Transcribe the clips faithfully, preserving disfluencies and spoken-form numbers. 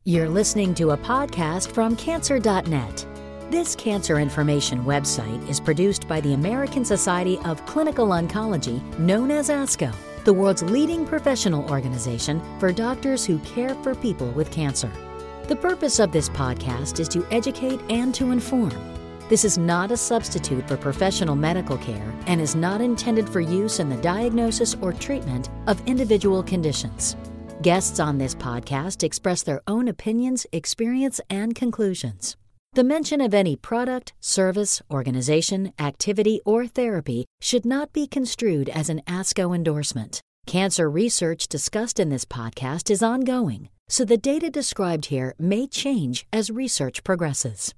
You're listening to a podcast from cancer dot net. This cancer information website is produced by the American Society of Clinical Oncology, known as ASCO, the world's leading professional organization for doctors who care for people with cancer. The purpose of this podcast is to educate and to inform. This is not a substitute for professional medical care and is not intended for use in the diagnosis or treatment of individual conditions. Guests on this podcast express their own opinions, experience, and conclusions. The mention of any product, service, organization, activity, or therapy should not be construed as an ASCO endorsement. Cancer research discussed in this podcast is ongoing, so the data described here may change as research progresses.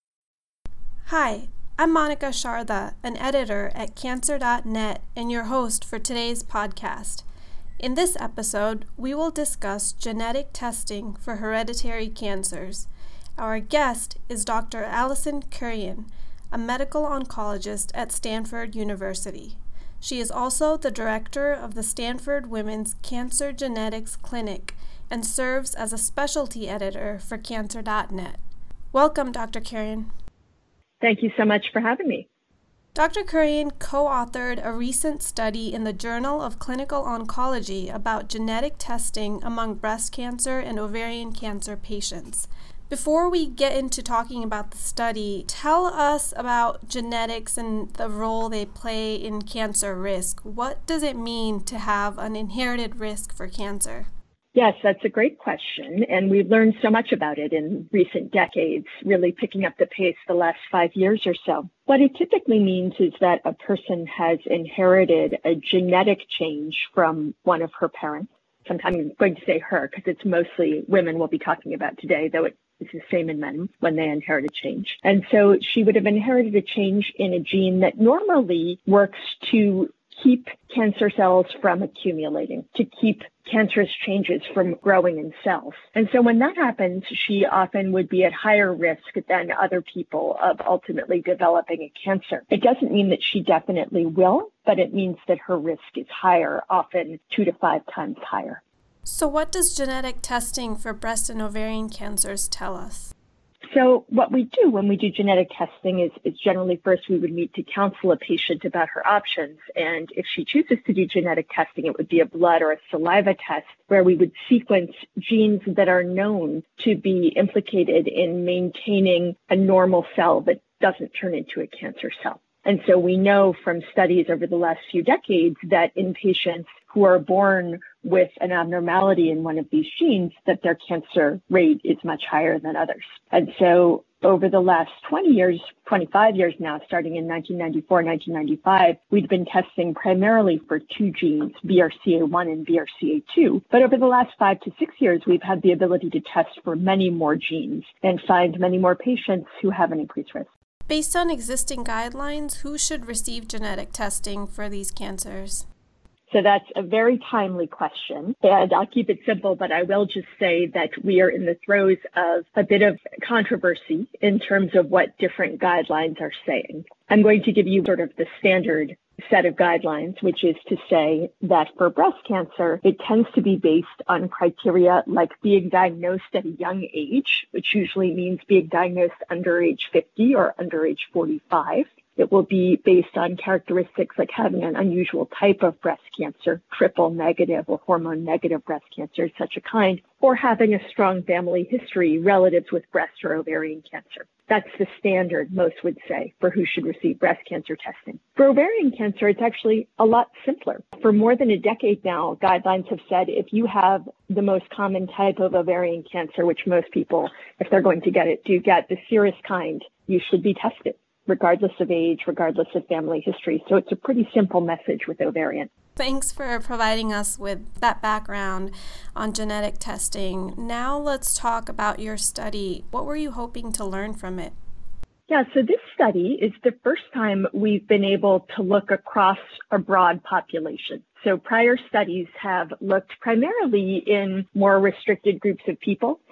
Hi, I'm Monica Sharda, an editor at cancer dot net and your host for today's podcast. In this episode, we will discuss genetic testing for hereditary cancers. Our guest is Doctor Alison Kurian, a medical oncologist at Stanford University. She is also the director of the Stanford Women's Cancer Genetics Clinic and serves as a specialty editor for cancer dot net. Welcome, Doctor Kurian. Thank you so much for having me. Doctor Kurian co-authored a recent study in the Journal of Clinical Oncology about genetic testing among breast cancer and ovarian cancer patients. Before we get into talking about the study, tell us about genetics and the role they play in cancer risk. What does it mean to have an inherited risk for cancer? Yes, that's a great question, and we've learned so much about it in recent decades, really picking up the pace the last five years or so. What it typically means is that a person has inherited a genetic change from one of her parents. Sometimes I'm going to say her because it's mostly women we'll be talking about today, though it is the same in men when they inherit a change. And so she would have inherited a change in a gene that normally works to keep cancer cells from accumulating, to keep cancerous changes from growing in cells. And so when that happens, she often would be at higher risk than other people of ultimately developing a cancer. It doesn't mean that she definitely will, but it means that her risk is higher, often two to five times higher. So what does genetic testing for breast and ovarian cancers tell us? So what we do when we do genetic testing is, is generally first we would meet to counsel a patient about her options. And if she chooses to do genetic testing, it would be a blood or a saliva test where we would sequence genes that are known to be implicated in maintaining a normal cell that doesn't turn into a cancer cell. And so we know from studies over the last few decades that in patients who are born with an abnormality in one of these genes, that their cancer rate is much higher than others. And so over the last twenty years, twenty-five years now, starting in nineteen ninety-four, nineteen ninety-five, we'd been testing primarily for two genes, B R C A one and B R C A two. But over the last five to six years, we've had the ability to test for many more genes and find many more patients who have an increased risk. Based on existing guidelines, who should receive genetic testing for these cancers? So that's a very timely question, and I'll keep it simple, but I will just say that we are in the throes of a bit of controversy in terms of what different guidelines are saying. I'm going to give you sort of the standard set of guidelines, which is to say that for breast cancer, it tends to be based on criteria like being diagnosed at a young age, which usually means being diagnosed under age fifty or under age forty-five. It will be based on characteristics like having an unusual type of breast cancer, triple negative or hormone negative breast cancer, such a kind, or having a strong family history, relatives with breast or ovarian cancer. That's the standard, most would say, for who should receive breast cancer testing. For ovarian cancer, it's actually a lot simpler. For more than a decade now, guidelines have said if you have the most common type of ovarian cancer, which most people, if they're going to get it, do get, the serous kind, you should be tested, regardless of age, regardless of family history. So it's a pretty simple message with ovarian. Thanks for providing us with that background on genetic testing. Now let's talk about your study. What were you hoping to learn from it? Yeah, so this study is the first time we've been able to look across a broad population. So prior studies have looked primarily in more restricted groups of people,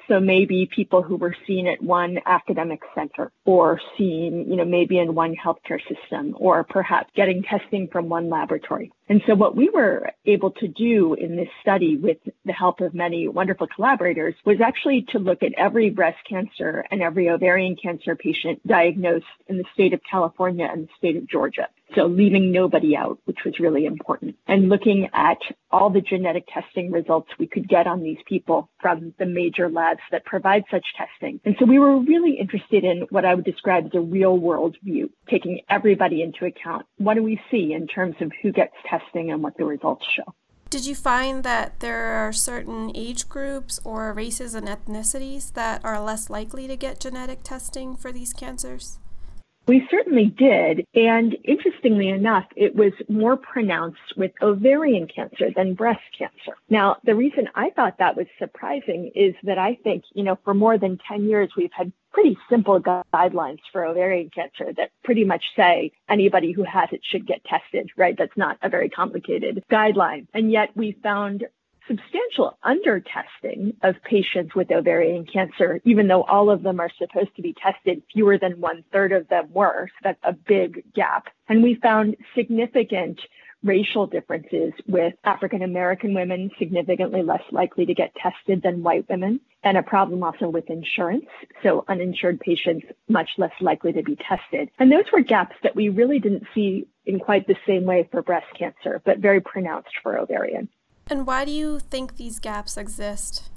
So maybe people who were seen at one academic center or seen, you know, maybe in one healthcare system, or perhaps getting testing from one laboratory. And so what we were able to do in this study with the help of many wonderful collaborators was actually to look at every breast cancer and every ovarian cancer patient diagnosed in the state of California and the state of Georgia. So leaving nobody out, which was really important, and looking at all the genetic testing results we could get on these people from the major labs that provide such testing. And so we were really interested in what I would describe as a real world view, taking everybody into account. What do we see in terms of who gets testing and what the results show? Did you find that there are certain age groups or races and ethnicities that are less likely to get genetic testing for these cancers? We certainly did. And interestingly enough, it was more pronounced with ovarian cancer than breast cancer. Now, the reason I thought that was surprising is that I think, you know, for more than ten years, we've had pretty simple guidelines for ovarian cancer that pretty much say anybody who has it should get tested, right? That's not a very complicated guideline. And yet we found substantial under-testing of patients with ovarian cancer, even though all of them are supposed to be tested, fewer than one third of them were. So that's a big gap. And we found significant racial differences with African American women significantly less likely to get tested than white women, and a problem also with insurance. So uninsured patients much less likely to be tested. And those were gaps that we really didn't see in quite the same way for breast cancer, but very pronounced for ovarian. And why do you think these gaps exist?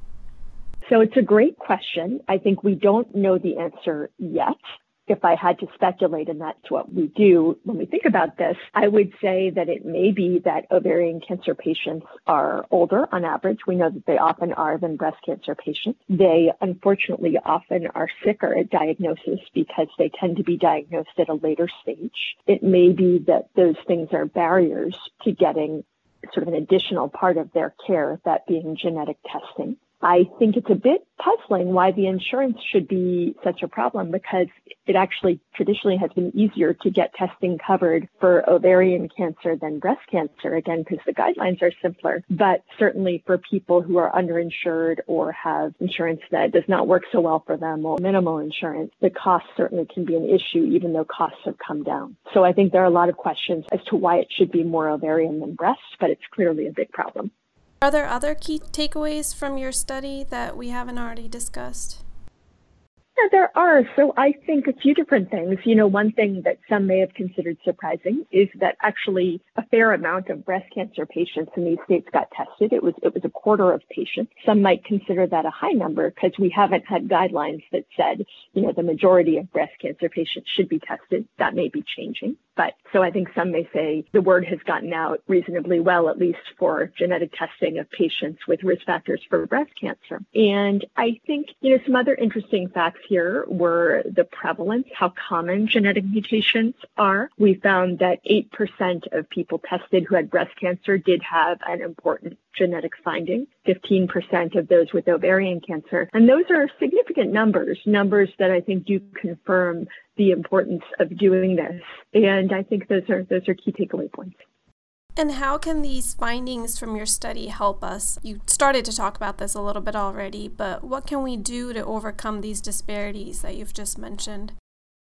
So it's a great question. I think we don't know the answer yet. If I had to speculate, and that's what we do when we think about this, I would say that it may be that ovarian cancer patients are older on average. We know that they often are than breast cancer patients. They unfortunately often are sicker at diagnosis because they tend to be diagnosed at a later stage. It may be that those things are barriers to getting sort of an additional part of their care, that being genetic testing. I think it's a bit puzzling why the insurance should be such a problem, because it actually traditionally has been easier to get testing covered for ovarian cancer than breast cancer, again, because the guidelines are simpler. But certainly for people who are underinsured or have insurance that does not work so well for them, or minimal insurance, the cost certainly can be an issue, even though costs have come down. So I think there are a lot of questions as to why it should be more ovarian than breast, but it's clearly a big problem. Are there other key takeaways from your study that we haven't already discussed? Yeah, there are. So I think a few different things. You know, one thing that some may have considered surprising is that actually a fair amount of breast cancer patients in these states got tested. It was it was a quarter of patients. Some might consider that a high number because we haven't had guidelines that said, you know, the majority of breast cancer patients should be tested. That may be changing. But so I think some may say the word has gotten out reasonably well, at least for genetic testing of patients with risk factors for breast cancer. And I think, you know, some other interesting facts here were the prevalence, how common genetic mutations are. We found that eight percent of people tested who had breast cancer did have an important genetic finding, fifteen percent of those with ovarian cancer. And those are significant numbers, numbers that I think do confirm the importance of doing this. And I think those are those are key takeaway points. And how can these findings from your study help us? You started to talk about this a little bit already, but what can we do to overcome these disparities that you've just mentioned?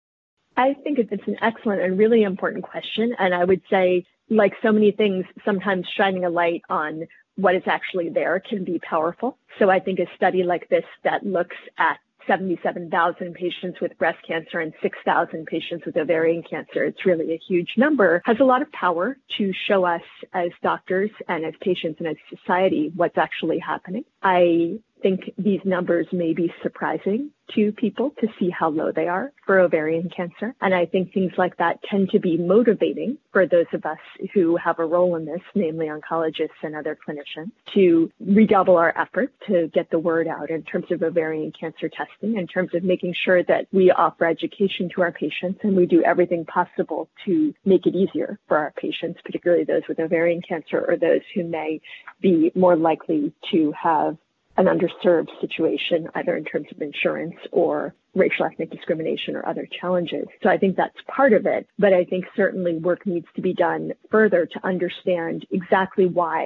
I think it's an excellent and really important question. And I would say, like so many things, sometimes shining a light on what is actually there can be powerful. So I think a study like this that looks at seventy-seven thousand patients with breast cancer and six thousand patients with ovarian cancer, it's really a huge number, has a lot of power to show us as doctors and as patients and as society what's actually happening. I think these numbers may be surprising to people to see how low they are for ovarian cancer. And I think things like that tend to be motivating for those of us who have a role in this, namely oncologists and other clinicians, to redouble our efforts to get the word out in terms of ovarian cancer testing, in terms of making sure that we offer education to our patients and we do everything possible to make it easier for our patients, particularly those with ovarian cancer or those who may be more likely to have an underserved situation, either in terms of insurance or racial ethnic discrimination or other challenges. So I think that's part of it. But I think certainly work needs to be done further to understand exactly why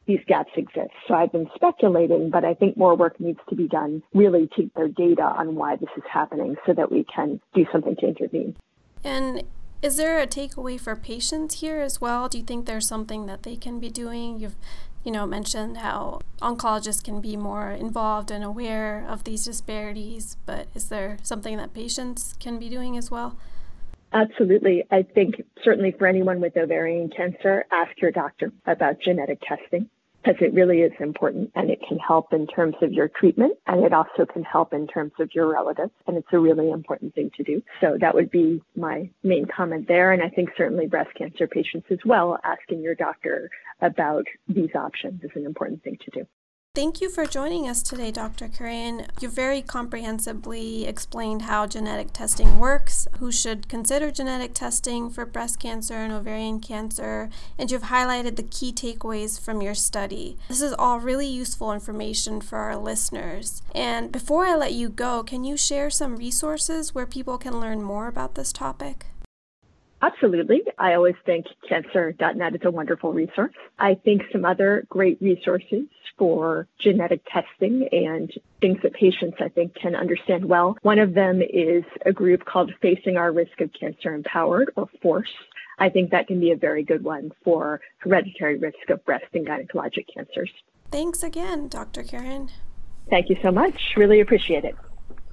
these gaps exist. So I've been speculating, but I think more work needs to be done really to get data on why this is happening so that we can do something to intervene. And is there a takeaway for patients here as well? Do you think there's something that they can be doing? You've, you know, mentioned how oncologists can be more involved and aware of these disparities, but is there something that patients can be doing as well? Absolutely. I think certainly for anyone with ovarian cancer, ask your doctor about genetic testing, because it really is important and it can help in terms of your treatment, and it also can help in terms of your relatives, and it's a really important thing to do. So that would be my main comment there. And I think certainly breast cancer patients as well, asking your doctor about these options is an important thing to do. Thank you for joining us today, Doctor Kurian. You very comprehensively explained how genetic testing works, who should consider genetic testing for breast cancer and ovarian cancer, and you've highlighted the key takeaways from your study. This is all really useful information for our listeners. And before I let you go, can you share some resources where people can learn more about this topic? Absolutely. I always think cancer dot net is a wonderful resource. I think some other great resources for genetic testing and things that patients, I think, can understand well. One of them is a group called Facing Our Risk of Cancer Empowered, or FORCE. I think that can be a very good one for hereditary risk of breast and gynecologic cancers. Thanks again, Doctor Kurian. Thank you so much. Really appreciate it.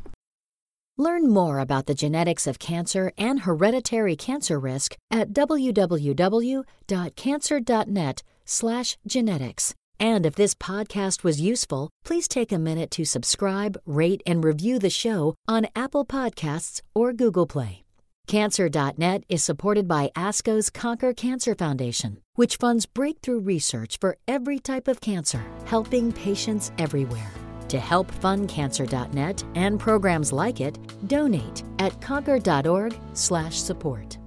Learn more about the genetics of cancer and hereditary cancer risk at w w w dot cancer dot net slash genetics. And if this podcast was useful, please take a minute to subscribe, rate, and review the show on Apple Podcasts or Google Play. Cancer dot net is supported by ASCO's Conquer Cancer Foundation, which funds breakthrough research for every type of cancer, helping patients everywhere. To help fund Cancer dot net and programs like it, donate at conquer dot org slash support.